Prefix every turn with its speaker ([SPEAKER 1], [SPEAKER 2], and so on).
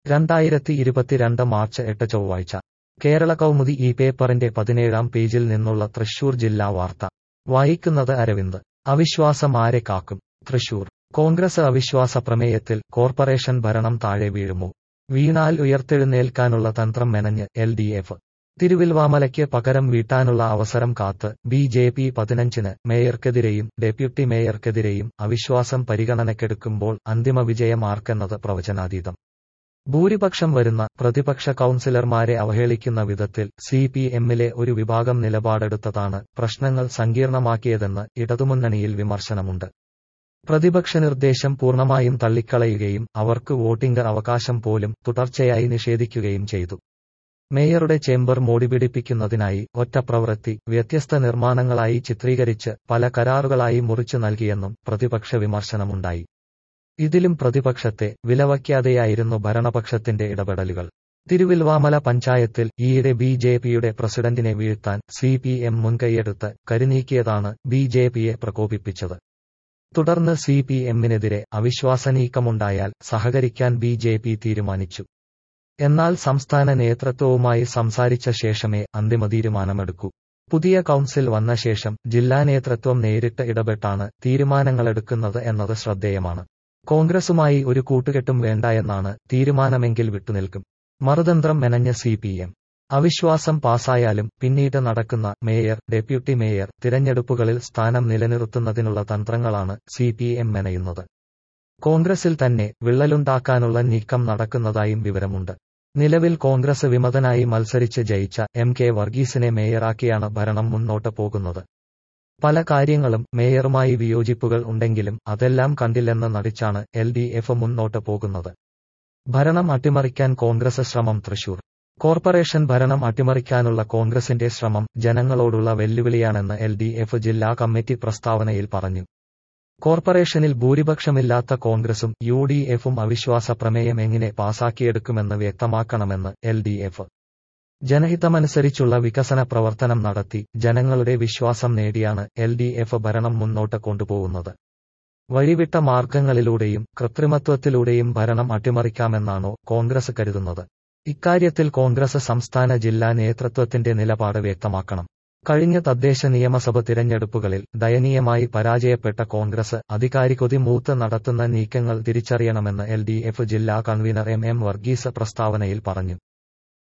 [SPEAKER 1] 2022 March 8 ചൊവ്വാഴ്ച കേരള കൗമുദി ഈ പേപ്പറിന്റെ 17-ാം പേജിൽ നിന്നുള്ള തൃശൂർ ജില്ലാ വാർത്ത വായിക്കുന്നത് അരവിന്ദ്. അവിശ്വാസം ആരെ കാക്കും? തൃശൂർ. കോൺഗ്രസ് അവിശ്വാസ പ്രമേയത്തിൽ കോർപ്പറേഷൻ ഭരണം താഴെ വീഴുമോ? വീണാൽ ഉയർത്തെഴുന്നേൽക്കാനുള്ള തന്ത്രം മെനഞ്ഞ് LDF. തിരുവിൽവാമലയ്ക്ക് പകരം വീട്ടാനുള്ള അവസരം കാത്ത് BJP 15-ന് മേയർക്കെതിരെയും ഡെപ്യൂട്ടി മേയർക്കെതിരെയും അവിശ്വാസം പരിഗണനയ്ക്കെടുക്കുമ്പോൾ അന്തിമ വിജയം ആർക്കെന്നത് പ്രവചനാതീതം. ഭൂരിപക്ഷം വരുന്ന പ്രതിപക്ഷ കൗൺസിലർമാരെ അവഹേളിക്കുന്ന വിധത്തിൽ CPM-ലെ ഒരു വിഭാഗം നിലപാടെടുത്തതാണ് പ്രശ്നങ്ങൾ സങ്കീർണമാക്കിയതെന്ന് ഇടതുമുന്നണിയിൽ വിമർശനമുണ്ട്. പ്രതിപക്ഷ നിർദ്ദേശം പൂർണ്ണമായും തള്ളിക്കളയുകയും അവർക്ക് വോട്ടിംഗ് അവകാശം പോലും തുടർച്ചയായി നിഷേധിക്കുകയും ചെയ്തു. മേയറുടെ ചേംബർ മോടിപിടിപ്പിക്കുന്നതിനായി ഒറ്റപ്രവൃത്തി വ്യത്യസ്ത നിർമ്മാണങ്ങളായി ചിത്രീകരിച്ച് പല കരാറുകളായി മുറിച്ചു നൽകിയെന്നും പ്രതിപക്ഷ വിമർശനമുണ്ടായി. ഇതിലും പ്രതിപക്ഷത്തെ വിലവയ്ക്കാതെയായിരുന്നു ഭരണപക്ഷത്തിന്റെ ഇടപെടലുകൾ. തിരുവിൽവാമല പഞ്ചായത്തിൽ ഈയിടെ BJPയുടെ പ്രസിഡന്റിനെ വീഴ്ത്താൻ CPM മുൻകൈയെടുത്ത് കരുനീക്കിയതാണ് BJPയെ പ്രകോപിപ്പിച്ചത്. തുടർന്ന് CPM-നെതിരെ അവിശ്വാസ നീക്കമുണ്ടായാൽ സഹകരിക്കാൻ BJP തീരുമാനിച്ചു. എന്നാൽ സംസ്ഥാന നേതൃത്വവുമായി സംസാരിച്ച ശേഷമേ അന്തിമ തീരുമാനമെടുക്കൂ. പുതിയ കൗൺസിൽ വന്ന ശേഷം ജില്ലാ നേതൃത്വം നേരിട്ട് ഇടപെട്ടാണ് തീരുമാനങ്ങളെടുക്കുന്നത് എന്നത് ശ്രദ്ധേയമാണ്. കോൺഗ്രസുമായി ഒരു കൂട്ടുകെട്ടും വേണ്ടയെന്നാണ് തീരുമാനമെങ്കിൽ വിട്ടുനിൽക്കും. മറുതന്ത്രം മെനഞ്ഞ CPM. അവിശ്വാസം പാസായാലും പിന്നീട് നടക്കുന്ന മേയർ, ഡെപ്യൂട്ടി മേയർ തിരഞ്ഞെടുപ്പുകളിൽ സ്ഥാനം നിലനിർത്തുന്നതിനുള്ള തന്ത്രങ്ങളാണ് CPM മെനയുന്നത്. കോൺഗ്രസിൽ തന്നെ വിള്ളലുണ്ടാക്കാനുള്ള നീക്കം നടക്കുന്നതായും വിവരമുണ്ട്. നിലവിൽ കോൺഗ്രസ് വിമതനായി മത്സരിച്ച് ജയിച്ച MK വർഗീസിനെ മേയറാക്കിയാണ് ഭരണം മുന്നോട്ട് പോകുന്നത്. പല കാര്യങ്ങളും മേയറുമായി വിയോജിപ്പുകൾ ഉണ്ടെങ്കിലും അതെല്ലാം കണ്ടില്ലെന്ന് നടിച്ചാണ് LDF മുന്നോട്ട് പോകുന്നത്. ഭരണം അട്ടിമറിക്കാൻ കോൺഗ്രസ് ശ്രമം. തൃശൂർ. കോർപ്പറേഷൻ ഭരണം അട്ടിമറിക്കാനുള്ള കോൺഗ്രസിന്റെ ശ്രമം ജനങ്ങളോടുള്ള വെല്ലുവിളിയാണെന്ന് LDF ജില്ലാ കമ്മിറ്റി പ്രസ്താവനയിൽ പറഞ്ഞു. കോർപ്പറേഷനിൽ ഭൂരിപക്ഷമില്ലാത്ത കോൺഗ്രസും UDF-ഉം അവിശ്വാസ പ്രമേയം എങ്ങനെ പാസാക്കിയെടുക്കുമെന്ന് വ്യക്തമാക്കണമെന്ന് LDF. ജനഹിതമനുസരിച്ചുള്ള വികസന പ്രവർത്തനം നടത്തി ജനങ്ങളുടെ വിശ്വാസം നേടിയാണ് LDF ഭരണം മുന്നോട്ട് കൊണ്ടുപോകുന്നത്. വഴിവിട്ട മാർഗങ്ങളിലൂടെയും കൃത്രിമത്വത്തിലൂടെയും ഭരണം അട്ടിമറിക്കാമെന്നാണോ കോൺഗ്രസ് കരുതുന്നത്? ഇക്കാര്യത്തിൽ കോൺഗ്രസ് സംസ്ഥാന ജില്ലാ നേതൃത്വത്തിന്റെ നിലപാട് വ്യക്തമാക്കണം. കഴിഞ്ഞ തദ്ദേശ നിയമസഭ തിരഞ്ഞെടുപ്പുകളിൽ ദയനീയമായി പരാജയപ്പെട്ട കോൺഗ്രസ് അധികാരികൊതി മൂത്ത് നടത്തുന്ന നീക്കങ്ങൾ തിരിച്ചറിയണമെന്ന് LDF ജില്ലാ കൺവീനർ MM വർഗീസ് പ്രസ്താവനയിൽ പറഞ്ഞു.